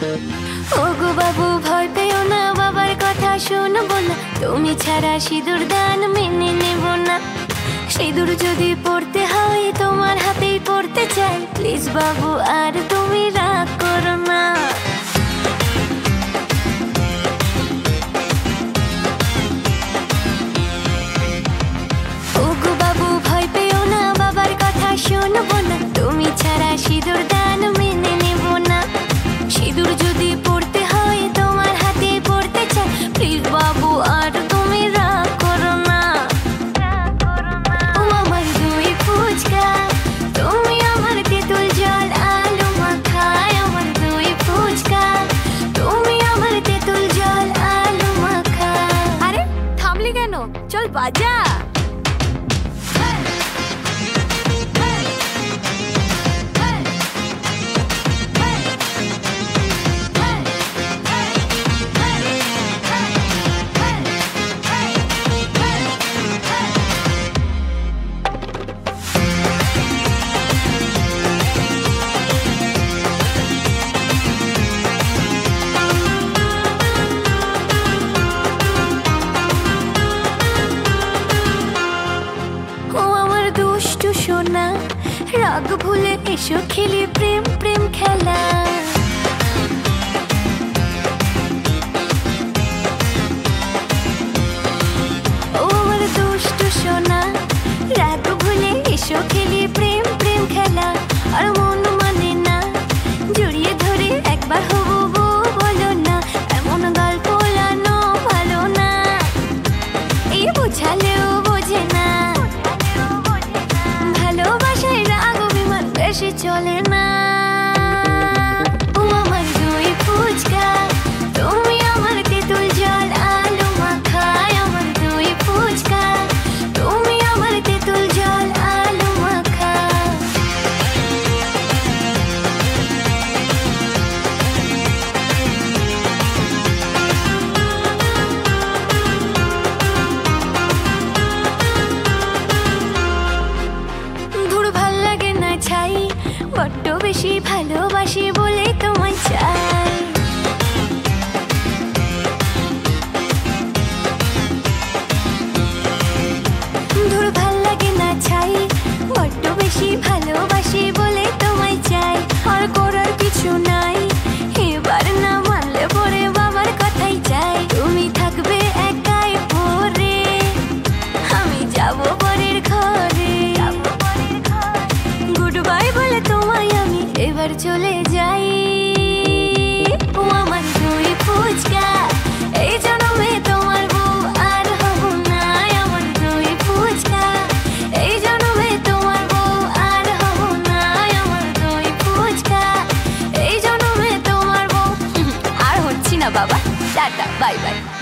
ওগো বাবু ভয় পেও না, বাবার কথা শুনবো না, তুমি ছাড়া সিঁদুর দান মেনে নেব না। সিঁদুর যদি পড়তে হয় তোমার হাতেই পড়তে চাই, প্লিজ বাবু আর তুমি রাগ করো না। ওগো বাবু ভয় পেও না, বাবার কথা শুনবো না, তুমি ছাড়া সিঁদুর দান মেনে নেব না। সিঁদুর যদি পড়তে হয় তোমার হাতে পড়তে চাই, প্লিজ বাবু আর তুমি রাগ করো না। ও আমার দুই ফুচকা, তুমি আমার তেঁতুল জল আলু মাখায়। আমার দুই ফুচকা, তুমি আমার তেঁতুল জল আলু মাখা। আরে থামলি কেন, চল বাজা। সোনা রাগ ভুলে এসো খেলি প্রেম প্রেম খেলা। ও আমার দুষ্টু সোনা রাগ ভুলে এসো খেলি প্রেম প্রেম খেলা। আর মন মানে না, জড়িয়ে ধরে একবার হবো বউ বলো না, এমন গল্প লানো ভালো না, এই বোঝালেও বোঝে না। ভালোবাসায় রাগ অভিমান বেশি চলে না। ও আমার দুই ফুচকা, তুমি আমার তেঁতুল জল আলু মাখায়। আমার দুই ফুচকা, তুমি আমার তেঁতুল জল আলু মাখা। ধুর ভাল লাগে না ছাই, বড্ড বেশি ভালোবাসি বলে তোমায় চাই। ধুর ভাল লাগে না ছাই, বড্ড বেশি ভালোবাসি বলে তোমায় চাই। আর করার কিছু নাই, এবার না মানলে পরে বাবার কথাই চাই। তুমি থাকবে একাই পরে, আমি যাবো পরের ঘরে। গুড বাই বলে তোমায় আমি এবার চলে যাই। ও আমার দুই ফুচকা, এই জন্মে তোমার বউ আর হব না। আমার দুই ফুচকা, এই জন্মে তোমার বউ আর হব না। আমার দুই ফুচকা, এই জন্মে তোমার বউ আর হচ্ছি না বাবা। Tata bye by.